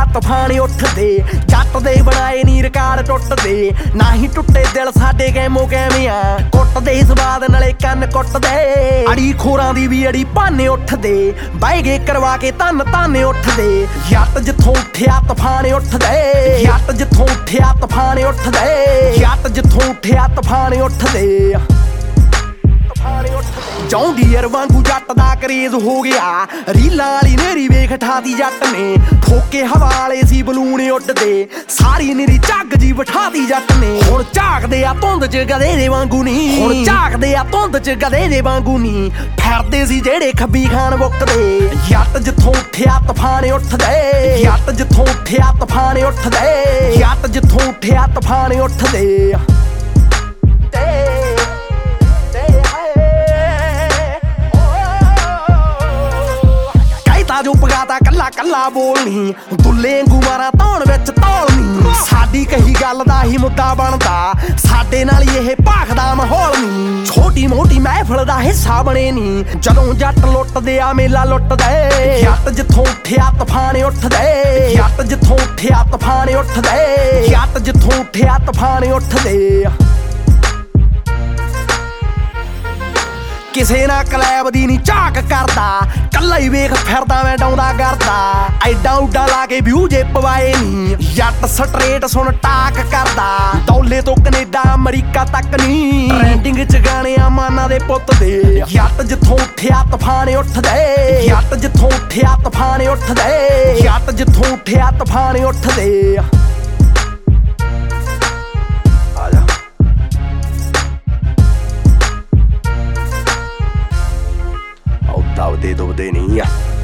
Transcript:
ਤੂਫਾਨ ਉੱਠਦੇ ਜੱਟ ਦੇ ਬਣਾਏ ਨੀ ਰਿਕਾਰਡ ਟੁੱਟਦੇ ਨਾ ਹੀ ਟੁੱਟੇ ਦਿਲ ਸਾਡੇ ਕੈਮੋ ਕੈਮੀਆਂ ਕੁੱਟਦੇ ਸਵਾਦ ਨਾਲੇ ਕੰਨ ਕੁੱਟਦੇ ਅੜੀ ਖੋਰਾਂ ਦੀ ਵੀ ਅੜੀ ਭਾਨੇ ਉੱਠਦੇ ਬਹਿ ਗਏ ਕਰਵਾ ਕੇ ਧੰਨ ਧਾਨੇ ਉੱਠਦੇ ਜੱਟ ਜਿੱਥੋਂ ਉੱਠਿਆ ਤੂਫਾਨ ਉੱਠਦੇ ਜੱਟ ਜਿੱਥੋਂ ਉੱਠਿਆ ਤੂਫਾਨ ਉੱਠਦੇ ਜੱਟ ਜਿੱਥੋਂ ਉੱਠਿਆ ਤੂਫਾਨ ਉੱਠਦੇ ਜੌਂਡੀਅਰ ਵਾਂਗੂ ਜੱਟ ਦਾ ਕਰੇਜ਼ ਹੋ ਗਿਆ ਰੀਲਾਂ ਵਾਲੀ ਨੇਰੀ ਵੇਖ ਠਾਤੀ ਜੱਟ ਨੇ ਠੋਕੇ ਹਵਾਲੇ ਸੀ ਬਲੂਨ ਉੱਡਦੇ ਸਾਰੀ ਨਿਰੀ ਝੱਗ ਜੀ ਬਿਠਾਤੀ ਜੱਟ ਨੇ ਹੁਣ ਝਾਕਦੇ ਆ ਧੁੰਦ ਚ ਗਧੇ ਦੇ ਵਾਂਗੂ ਨੀ ਹੁਣ ਝਾਕਦੇ ਆ ਧੁੰਦ ਚ ਗਧੇ ਦੇ ਵਾਂਗੂ ਨੀ ਫਿਰਦੇ ਸੀ ਜਿਹੜੇ ਖੱਬੀ ਖਾਨ ਬੁੱਕਦੇ ਜੱਟ ਜਿੱਥੋਂ ਉੱਠਿਆ ਤੂਫਾਨ ਉੱਠਦੇ ਜੱਟ ਜਿੱਥੋਂ ਉੱਠਿਆ ਤੂਫਾਨ ਉੱਠਦੇ ਜੱਟ ਜਿੱਥੋਂ ਉੱਠਿਆ ਤੂਫਾਨ ਉੱਠਦੇ ਜੋ ਪਗਾਤਾ ਕੱਲਾ ਕੱਲਾ ਬੋਲਣੀ ਦੁੱਲੇ ਵਾਂਗੂ ਮਾਰਾਂ ਧੌਣ ਵਿੱਚ ਧੌਲਣੀ ਸਾਡੀ ਕਹੀ ਗੱਲ ਦਾ ਹੀ ਮੁੱਦਾ ਬਣਦਾ ਸਾਡੇ ਨਾਲ ਇਹ ਭਾਖਦਾ ਮਾਹੌਲ ਨੀ ਛੋਟੀ ਮੋਟੀ ਮਹਿਫਲ ਦਾ ਹਿੱਸਾ ਬਣੇ ਨੀ ਜਦੋਂ ਜੱਟ ਲੁੱਟਦੇ ਆ ਮੇਲਾ ਲੁੱਟਦੇ ਜੱਟ ਜਿੱਥੋਂ ਉੱਠਿਆ ਤੂਫਾਨ ਉੱਠਦੇ ਜੱਟ ਜਿੱਥੋਂ ਉੱਠਿਆ ਤੂਫਾਨ ਉੱਠਦੇ ਜੱਟ ਜਿੱਥੋਂ ਉੱਠਿਆ ਤੂਫਾਨ ਉੱਠਦੇ ਕਿਸੇ ਨਾ ਕਲੈਬ ਦੀ ਨੀ ਝਾਕ ਕਰਦਾ ਕੱਲਾ ਹੀ ਵੇਖ ਫਿਰਦਾ ਮੈਂ ਡਾਉਂਦਾ ਕਰਦਾ ਐਡਾ ਉੱਡਾ ਲਾ ਕੇ ਵਿਊ ਜੇ ਪਵਾਏ ਨੀ ਜੱਟ ਸਟਰੇਟ ਸੁਣ ਟਾਕ ਕਰਦਾ ਦੌਲੇ ਤੋਂ ਕੈਨੇਡਾ ਅਮਰੀਕਾ ਤੱਕ ਨੀ ਟ੍ਰੈਂਡਿੰਗ ਚ ਗਾਣੇ ਆ ਮਾਨਾ ਦੇ ਪੁੱਤ ਦੇ ਜੱਟ ਜਿੱਥੋਂ ਉੱਠਿਆ ਤੂਫਾਨ ਉੱਠਦੇ ਜੱਟ ਜਿੱਥੋਂ ਉੱਠਿਆ ਤੂਫਾਨ ਉੱਠਦੇ ਜੱਟ ਜਿੱਥੋਂ ਉੱਠਿਆ ਤੂਫਾਨ ਉੱਠਦੇ ਦਬਦੇ ਨਹੀਂ ਆ